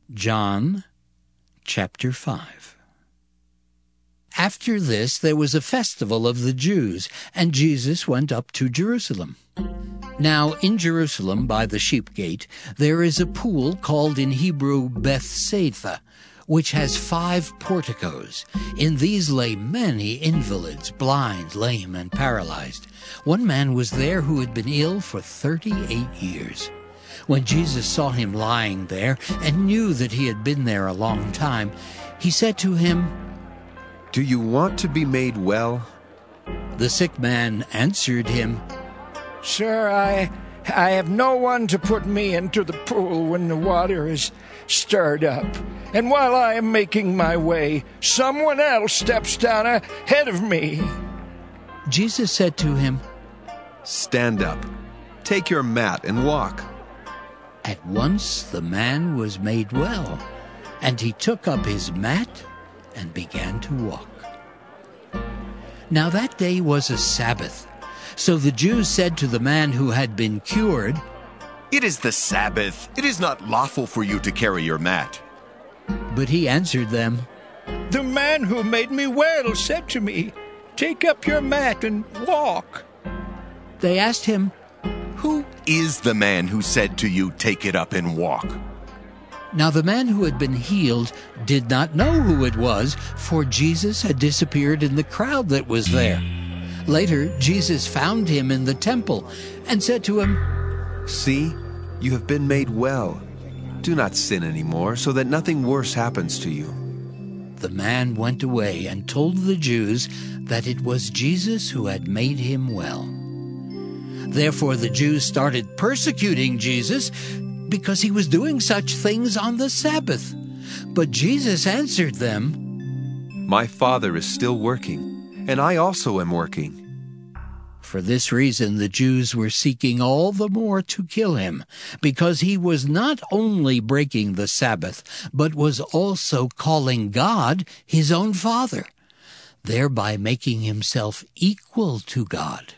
John chapter 5. After this there was a festival of the Jews, and Jesus went up to Jerusalem. Now in Jerusalem by the sheep gate there is a pool called in Hebrew Bethsaida, which has 5 porticos. In these lay many invalids, blind, lame, and paralyzed. One man was there who had been ill for 38 years. When Jesus saw him lying there and knew that he had been there a long time, he said to him, "Do you want to be made well?" The sick man answered him, "Sir, I have no one to put me into the pool when the water is stirred up. And while I am making my way, someone else steps down ahead of me." Jesus said to him, "Stand up, take your mat and walk." At once the man was made well, and he took up his mat and began to walk. Now that day was a Sabbath. So the Jews said to the man who had been cured, "It is the Sabbath. It is not lawful for you to carry your mat." But he answered them, "The man who made me well said to me, 'Take up your mat and walk.'" They asked him, "Who is the man who said to you, 'Take it up and walk'?" Now the man who had been healed did not know who it was, for Jesus had disappeared in the crowd that was there. Later, Jesus found him in the temple and said to him, "See, you have been made well. Do not sin anymore, so that nothing worse happens to you." The man went away and told the Jews that it was Jesus who had made him well. Therefore the Jews started persecuting Jesus because he was doing such things on the Sabbath. But Jesus answered them, "My Father is still working, and I also am working." For this reason the Jews were seeking all the more to kill him, because he was not only breaking the Sabbath, but was also calling God his own Father, thereby making himself equal to God.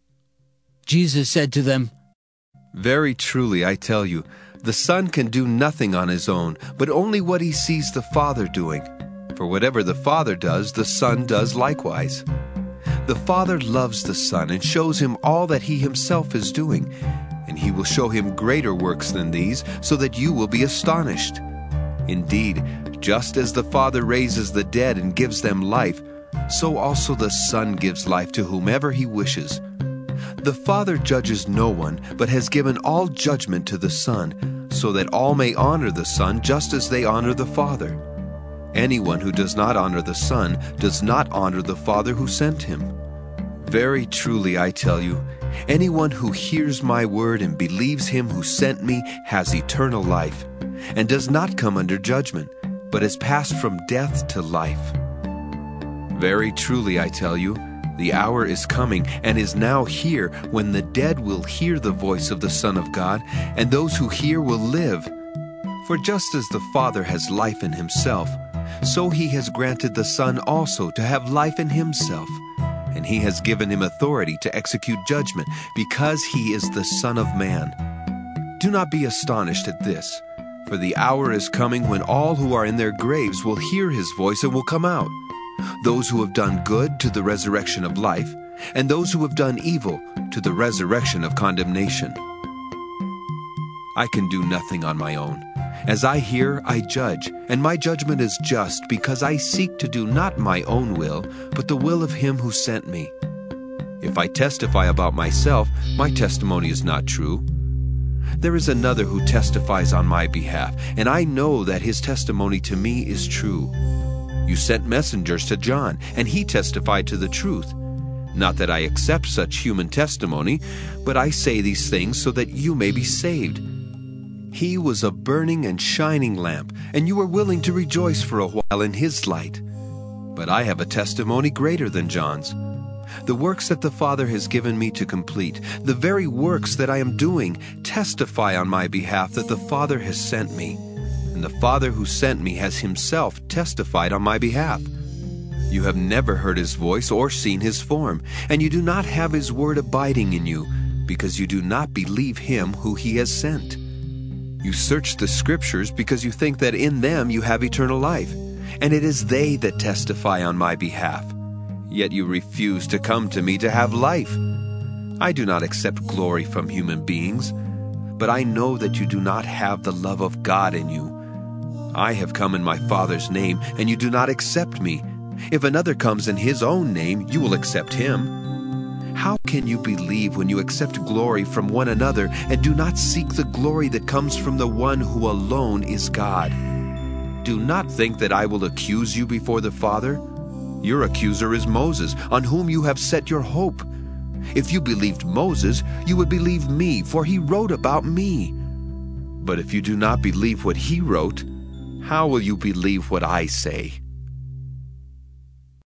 Jesus said to them, "Very truly I tell you, the Son can do nothing on his own, but only what he sees the Father doing. For whatever the Father does, the Son does likewise. The Father loves the Son and shows him all that he himself is doing, and he will show him greater works than these, so that you will be astonished. Indeed, just as the Father raises the dead and gives them life, so also the Son gives life to whomever he wishes. The Father judges no one, but has given all judgment to the Son, so that all may honor the Son just as they honor the Father. Anyone who does not honor the Son does not honor the Father who sent him. Very truly I tell you, anyone who hears my word and believes him who sent me has eternal life, and does not come under judgment, but has passed from death to life. Very truly I tell you, the hour is coming and is now here when the dead will hear the voice of the Son of God, and those who hear will live. For just as the Father has life in himself, so he has granted the Son also to have life in himself, and he has given him authority to execute judgment, because he is the Son of Man. Do not be astonished at this, for the hour is coming when all who are in their graves will hear his voice and will come out. Those who have done good to the resurrection of life, and those who have done evil to the resurrection of condemnation. I can do nothing on my own. As I hear, I judge, and my judgment is just, because I seek to do not my own will, but the will of him who sent me. If I testify about myself, my testimony is not true. There is another who testifies on my behalf, and I know that his testimony to me is true. You sent messengers to John, and he testified to the truth. Not that I accept such human testimony, but I say these things so that you may be saved. He was a burning and shining lamp, and you were willing to rejoice for a while in his light. But I have a testimony greater than John's. The works that the Father has given me to complete, the very works that I am doing, testify on my behalf that the Father has sent me. And the Father who sent me has himself testified on my behalf. You have never heard his voice or seen his form, and you do not have his word abiding in you, because you do not believe him who he has sent. You search the Scriptures because you think that in them you have eternal life, and it is they that testify on my behalf. Yet you refuse to come to me to have life. I do not accept glory from human beings, but I know that you do not have the love of God in you. I have come in my Father's name, and you do not accept me. If another comes in his own name, you will accept him. How can you believe when you accept glory from one another and do not seek the glory that comes from the one who alone is God? Do not think that I will accuse you before the Father. Your accuser is Moses, on whom you have set your hope. If you believed Moses, you would believe me, for he wrote about me. But if you do not believe what he wrote, how will you believe what I say?